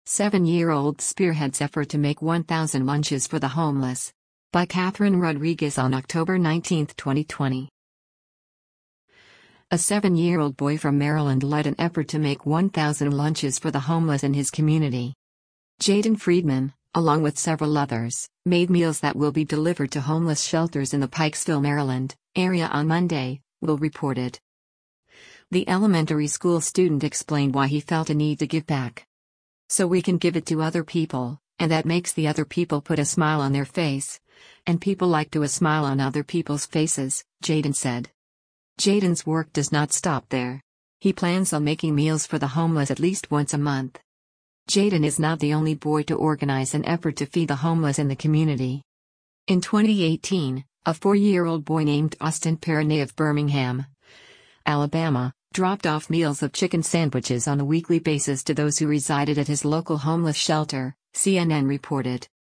7-year-old spearheads effort to make 1,000 lunches for the homeless. By Catherine Rodriguez on October 19, 2020. A 7-year-old boy from Maryland led an effort to make 1,000 lunches for the homeless in his community. Jaden Friedman, along with several others, made meals that will be delivered to homeless shelters in the Pikesville, Maryland, area on Monday, Will reported. The elementary school student explained why he felt a need to give back. So we can give it to other people, and that makes the other people put a smile on their face. And people like to a smile on other people's faces, Jaden said. Jaden's work does not stop there. He plans on making meals for the homeless at least once a month. Jaden is not the only boy to organize an effort to feed the homeless in the community. In 2018, a 4-year-old boy named Austin Perrone of Birmingham, Alabama, dropped off meals of chicken sandwiches on a weekly basis to those who resided at his local homeless shelter, CNN reported.